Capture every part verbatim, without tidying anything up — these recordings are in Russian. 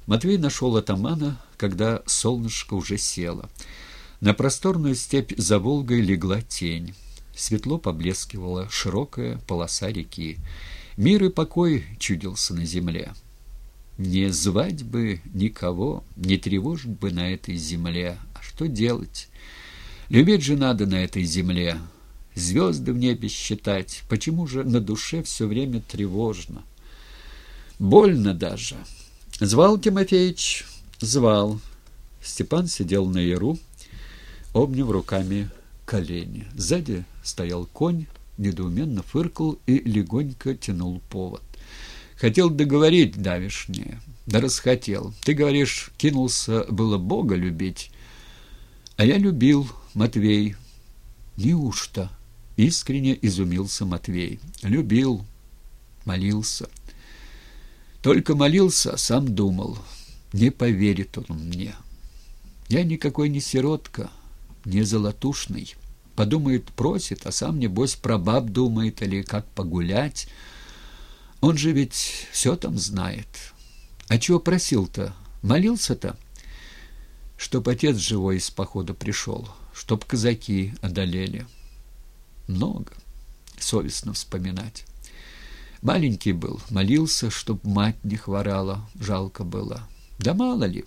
Матвей нашел атамана, когда солнышко уже село. На просторную степь за Волгой легла тень. Светло поблескивала широкая полоса реки. Мир и покой чудился на земле. Не звать бы никого, не тревожить бы на этой земле. А что делать? Любить же надо на этой земле. Звезды в небе считать. Почему же на душе все время тревожно? Больно даже. Звал Тимофеич? Звал. Степан сидел на яру, обняв руками колени. Сзади стоял конь, недоуменно фыркал и легонько тянул повод. Хотел договорить давешнее, да расхотел. Ты, говоришь, кинулся было Бога любить, а я любил, Матвей. Неужто? Искренне изумился Матвей. Любил, молился. Только молился, а сам думал, не поверит он мне. Я никакой не сиротка, не золотушный. Подумает, просит, а сам, небось, про баб думает или как погулять. Он же ведь все там знает. А чего просил-то? Молился-то? Чтоб отец живой из похода пришел, чтоб казаки одолели. Много. Совестно вспоминать. Маленький был, молился, чтоб мать не хворала, жалко было. Да мало ли.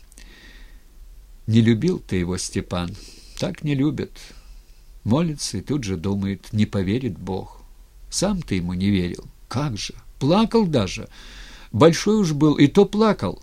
Не любил ты его, Степан. Так не любят. Молится и тут же думает, не поверит Бог. Сам ты ему не верил. Как же? Плакал даже. Большой уж был, и то плакал.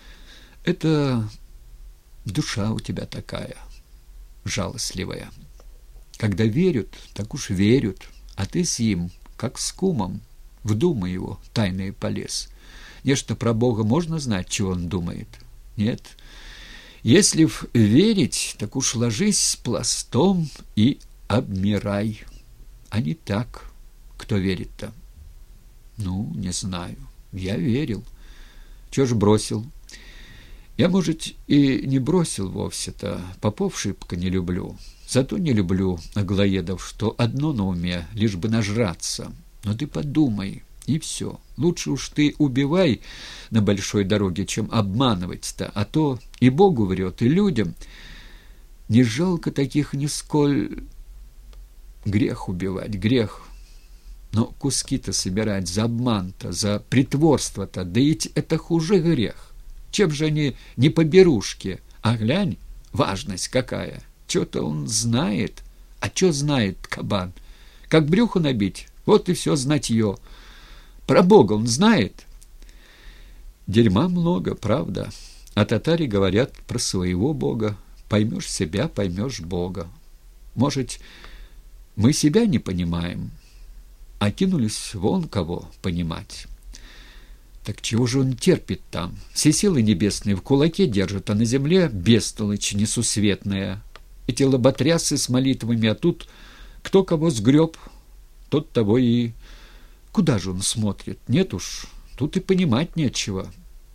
Это душа у тебя такая, жалостливая. Когда верят, так уж верят, а ты с ним, как с кумом, в думы его тайные полез. Нечто про Бога можно знать, чего он думает? Нет. Если в верить, так уж ложись с пластом и обмирай. А не так, кто верит-то? Ну, не знаю. Я верил. Чего ж бросил? Я, может, и не бросил вовсе-то. Попов шибко не люблю. Зато не люблю аглоедов, что одно на уме, лишь бы нажраться. Но ты подумай, и все. Лучше уж ты убивай на большой дороге, чем обманывать-то. А то и Богу врет, и людям. Не жалко таких нисколь. Грех убивать, грех. Но куски-то собирать за обман-то, за притворство-то, да ведь это хуже грех. Чем же они не поберушки? А глянь, важность какая. Что-то он знает. А что знает кабан? Как брюхо набить? Вот и все знатье. Про Бога он знает? Дерьма много, правда. А татари говорят про своего Бога. Поймешь себя, поймешь Бога. Может, мы себя не понимаем, а кинулись вон кого понимать. Так чего же он терпит там? Все силы небесные в кулаке держат, а на земле бестолочь несусветная. Эти лоботрясы с молитвами, а тут кто кого сгреб, тот того и... Куда же он смотрит? Нет уж, тут и понимать нечего.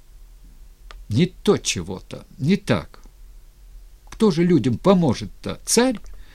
Не то чего-то, не так. Кто же людям поможет-то? Царь?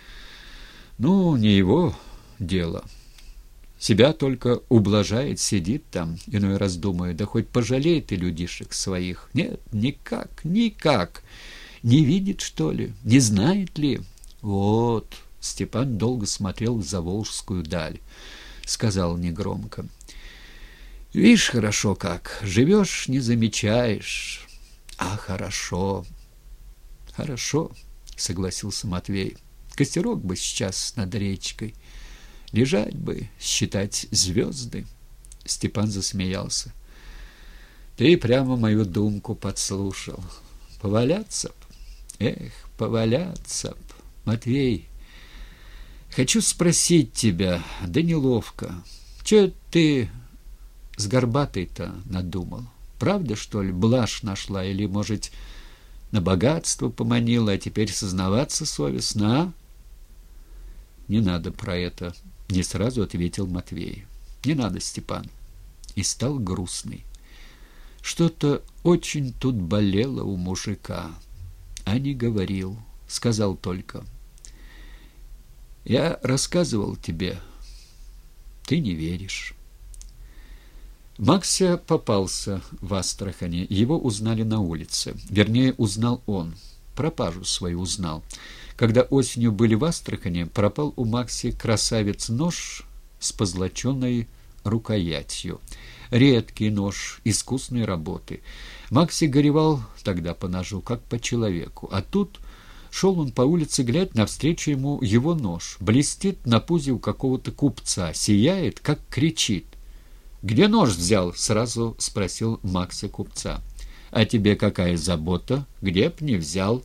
Ну, не его дело. Себя только ублажает, сидит там, иной раз думаю, да хоть пожалеет и людишек своих. Нет, никак, никак. Не видит, что ли? Не знает ли? Вот. Степан долго смотрел в заволжскую даль. Сказал негромко. Вишь, хорошо как. Живешь, не замечаешь. А хорошо. Хорошо, согласился Матвей. Костерок бы сейчас над речкой. Лежать бы, считать звезды. Степан засмеялся. Ты прямо мою думку подслушал. Поваляться б. Эх, поваляться б. Матвей, хочу спросить тебя, да неловко. Че ты с горбатой-то надумал? Правда, что ли, блажь нашла? Или, может, на богатство поманила, а теперь сознаваться совестно, а? Не надо про это. Не сразу ответил Матвей. Не надо, Степан. И стал грустный. Что-то очень тут болело у мужика. А не говорил. Сказал только. Я рассказывал тебе. Ты не веришь. Макся попался в Астрахани, его узнали на улице. Вернее, узнал он, пропажу свою узнал. Когда осенью были в Астрахани, пропал у Макси красавец-нож с позлоченной рукоятью. Редкий нож, искусной работы. Макси горевал тогда по ножу, как по человеку. А тут шел он по улице, глядь, навстречу ему его нож. Блестит на пузе у какого-то купца, сияет, как кричит. «Где нож взял?» — сразу спросил Макси купца. «А тебе какая забота? Где б не взял?»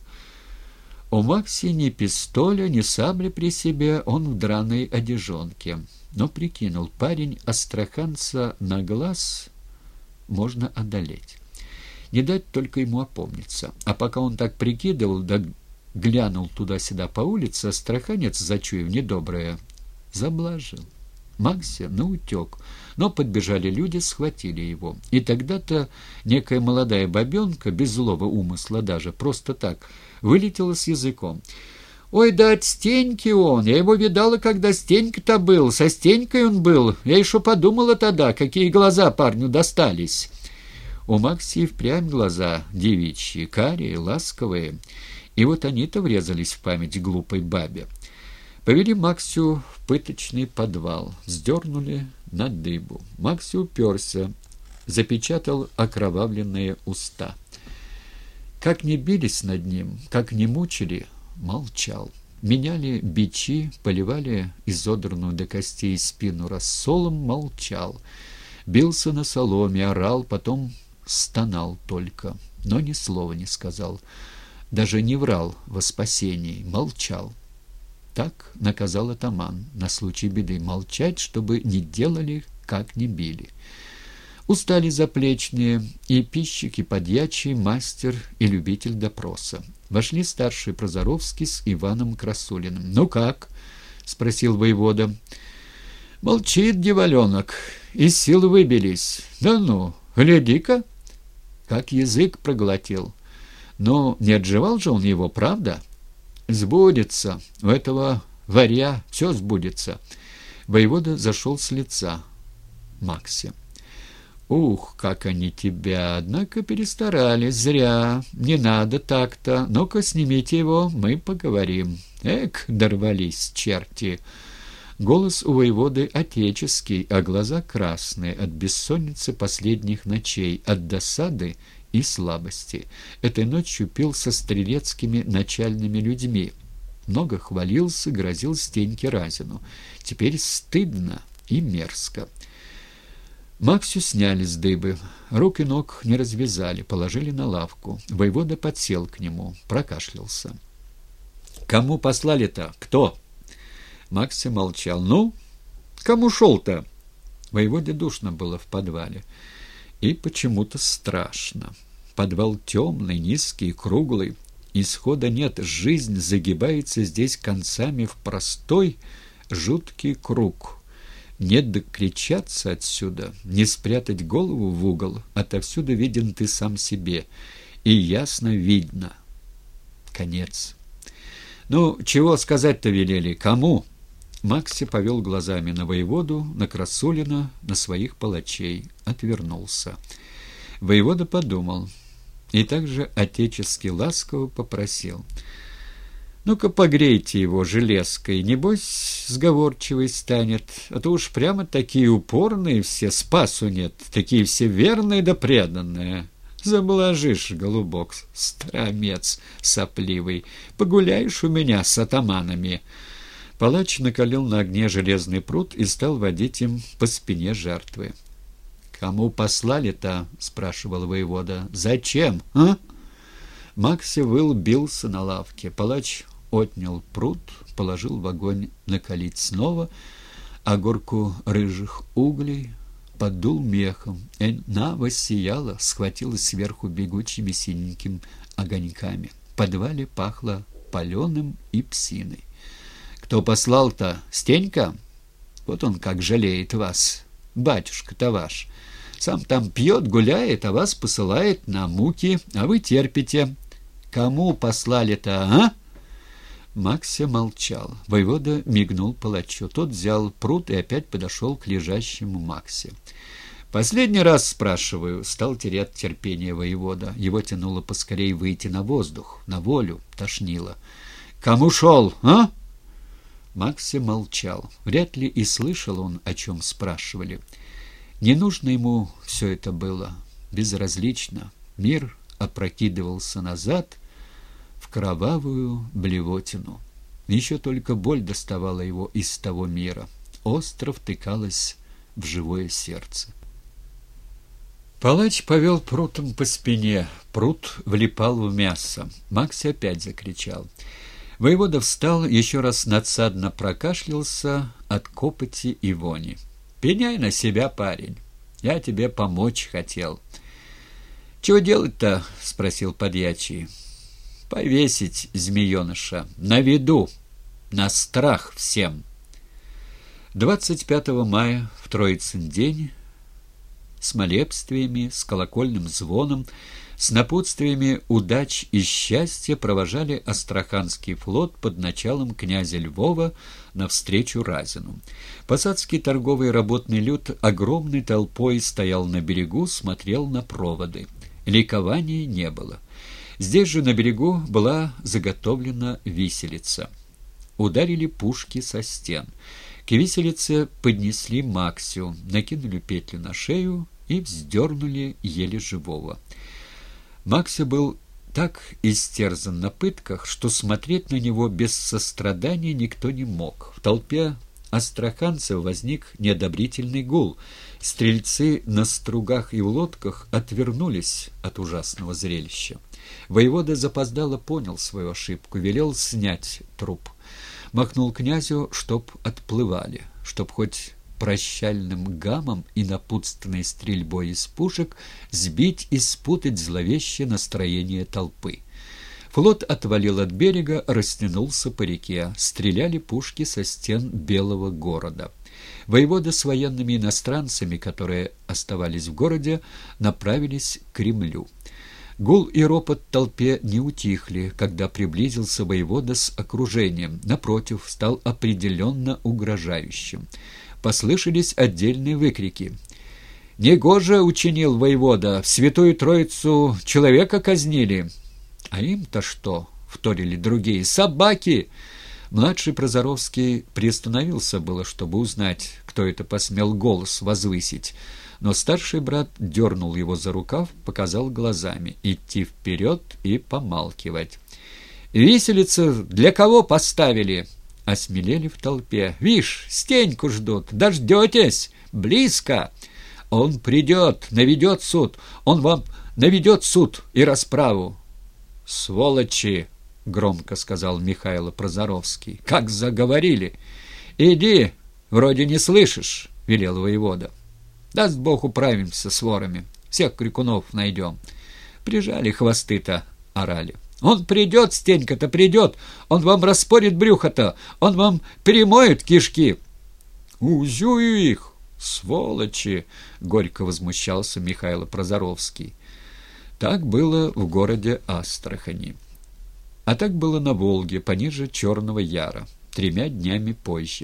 У Макси ни пистоля, ни сабли при себе, он в драной одежонке. Но прикинул, парень астраханца на глаз можно одолеть. Не дать только ему опомниться. А пока он так прикидывал, да глянул туда-сюда по улице, астраханец, зачуяв недоброе, заблажил. Макси наутек, но подбежали люди, схватили его. И тогда-то некая молодая бабенка, без злого умысла даже, просто так, вылетела с языком. «Ой, да от Стеньки он! Я его видала, когда Стенька-то был, со Стенькой он был. Я еще подумала тогда, какие глаза парню достались». У Макси впрямь глаза девичьи, карие, ласковые. И вот они-то врезались в память глупой бабе. Повели Максю в пыточный подвал, сдернули на дыбу. Макси уперся, запечатал окровавленные уста. Как ни бились над ним, как ни мучили, молчал. Меняли бичи, поливали изодранную до костей спину рассолом, молчал. Бился на соломе, орал, потом стонал только, но ни слова не сказал. Даже не врал во спасении, молчал. Так наказал атаман на случай беды — молчать, чтобы не делали, как не били. Устали заплечные и пищик, и подьячий, мастер и любитель допроса. Вошли старший Прозоровский с Иваном Красулиным. «Ну как?» — спросил воевода. «Молчит дьяволенок, из сил выбились. Да ну, гляди-ка!» Как язык проглотил. Но не отживал же он его, правда? «Сбудется. У этого варья все сбудется». Воевода зашел с лица Макси. «Ух, как они тебя! Однако перестарались. Зря. Не надо так-то. Ну-ка, снимите его, мы поговорим». «Эк, дорвались черти!» Голос у воеводы отеческий, а глаза красные от бессонницы последних ночей, от досады и слабости. Этой ночью пил со стрелецкими начальными людьми. Много хвалился, грозил Стеньке Разину. Теперь стыдно и мерзко. Максю сняли с дыбы. Рук и ног не развязали, положили на лавку. Воевода подсел к нему, прокашлялся. «Кому послали-то? Кто?» Макси молчал. «Ну, кому шел-то?» Воеводе душно было в подвале. И почему-то страшно. Подвал темный, низкий, круглый. Исхода нет, жизнь загибается здесь концами в простой, жуткий круг. Нет докричаться отсюда, не спрятать голову в угол. Отовсюду виден ты сам себе. И ясно видно. Конец. «Ну, чего сказать-то велели? Кому?» Макси повел глазами на воеводу, на Красулина, на своих палачей. Отвернулся. Воевода подумал и также отечески ласково попросил: «Ну-ка погрейте его железкой, небось сговорчивый станет, а то уж прямо такие упорные все, спасу нет, такие все верные да преданные. Заблажишь, голубок, старомец сопливый, погуляешь у меня с атаманами». Палач накалил на огне железный прут и стал водить им по спине жертвы. «Кому послали-то?» — спрашивал воевода. «Зачем, а?» Макси выл, бился на лавке. Палач отнял прут, положил в огонь накалить снова, а горку рыжих углей подул мехом. Она воссияла, схватилась сверху бегучими синенькими огоньками. В подвале пахло паленым и псиной. «Кто послал-то? Стенька? Вот он как жалеет вас, батюшка-то ваш. Сам там пьет, гуляет, а вас посылает на муки, а вы терпите. Кому послали-то, а?» Макся молчал. Воевода мигнул палачу. Тот взял прут и опять подошел к лежащему Максе. «Последний раз спрашиваю», — стал терять терпение воевода. Его тянуло поскорей выйти на воздух, на волю, тошнило. «Кому шел, а?» Макси молчал. Вряд ли и слышал он, о чем спрашивали. Не нужно ему все это было. Безразлично. Мир опрокидывался назад в кровавую блевотину. Еще только боль доставала его из того мира. Остро втыкалась в живое сердце. Палач повел прутом по спине. Прут влипал в мясо. Макси опять закричал. Воевода встал, еще раз надсадно прокашлялся от копоти и вони. «Пеняй на себя, парень. Я тебе помочь хотел». «Чего делать-то?» — спросил подьячий. «Повесить змееныша. На виду. На страх всем». двадцать пятого мая, в Троицын день, с молебствиями, с колокольным звоном, с напутствиями удач и счастья провожали Астраханский флот под началом князя Львова навстречу Разину. Посадский торговый и работный люд огромной толпой стоял на берегу, смотрел на проводы. Ликования не было. Здесь же на берегу была заготовлена виселица. Ударили пушки со стен. К виселице поднесли Максю, накинули петлю на шею и вздернули еле живого. Макси был так истерзан на пытках, что смотреть на него без сострадания никто не мог. В толпе астраханцев возник неодобрительный гул. Стрельцы на стругах и в лодках отвернулись от ужасного зрелища. Воевода запоздало понял свою ошибку, велел снять труп. Махнул князю, чтоб отплывали, чтоб хоть прощальным гамом и напутственной стрельбой из пушек сбить и спутать зловещее настроение толпы. Флот отвалил от берега, растянулся по реке. Стреляли пушки со стен Белого города. Воеводы с военными иностранцами, которые оставались в городе, направились к Кремлю. Гул и ропот в толпе не утихли, когда приблизился воевода с окружением. Напротив, стал определенно угрожающим. Послышались отдельные выкрики. «Негоже учинил воевода, в Святую Троицу человека казнили». «А им-то что?» — вторили другие. «Собаки!» Младший Прозоровский приостановился было, чтобы узнать, кто это посмел голос возвысить. Но старший брат дернул его за рукав, показал глазами идти вперед и помалкивать. «Виселицу для кого поставили?» Осмелели в толпе. «Вишь, Стеньку ждут. Дождетесь? Близко. Он придет, наведет суд. Он вам наведет суд и расправу». «Сволочи!» — громко сказал Михайло Прозоровский. «Как заговорили!» «Иди, вроде не слышишь», — велел воевода. «Даст Бог, управимся с ворами. Всех крикунов найдем». Прижали хвосты-то, орали. «Он придет, Стенька-то придет! Он вам распорит брюхо-то! Он вам перемоет кишки!» «Узюю их, сволочи!» — горько возмущался Михайло Прозоровский. Так было в городе Астрахани. А так было на Волге, пониже Черного Яра, тремя днями позже.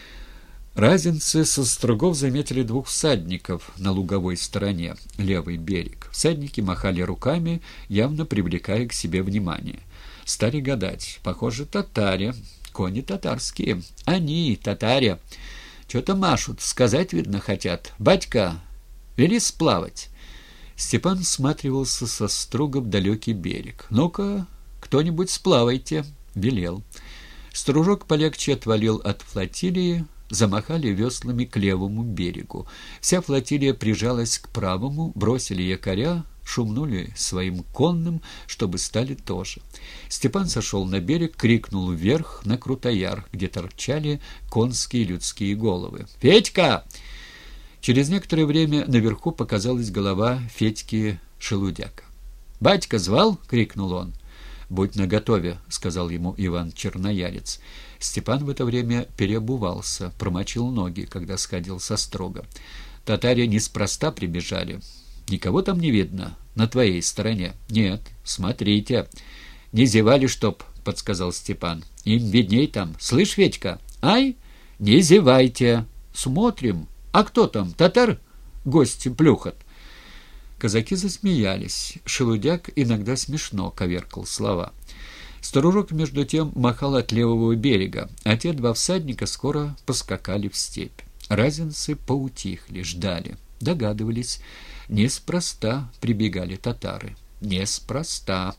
Разинцы со стругов заметили двух всадников на луговой стороне, левый берег. Всадники махали руками, явно привлекая к себе внимание. Стали гадать. Похоже, татаре, кони татарские. Они, татаре. Что-то машут, сказать, видно, хотят. «Батька, вели сплавать». Степан всматривался со струга в далекий берег. «Ну-ка, кто-нибудь сплавайте», — велел. Стружок полегче отвалил от флотилии, замахали веслами к левому берегу. Вся флотилия прижалась к правому, бросили якоря, шумнули своим конным, чтобы стали тоже. Степан сошел на берег, крикнул вверх на Крутояр, где торчали конские людские головы. «Федька!» Через некоторое время наверху показалась голова Федьки Шелудяка. «Батька звал?» — крикнул он. «Будь наготове», — сказал ему Иван Черноярец. Степан в это время переобувался, промочил ноги, когда сходил со строга. «Татаре неспроста прибежали. Никого там не видно? На твоей стороне?» «Нет, смотрите». «Не зевали, чтоб», — подсказал Степан. «Им видней там. Слышь, Федька?» «Ай, не зевайте. Смотрим. А кто там, татар?» гости плюхат». Казаки засмеялись. Шелудяк иногда смешно коверкал слова. Сторожок, между тем, махал от левого берега, а те два всадника скоро поскакали в степь. Разинцы поутихли, ждали, догадывались. Неспроста прибегали татары. Неспроста.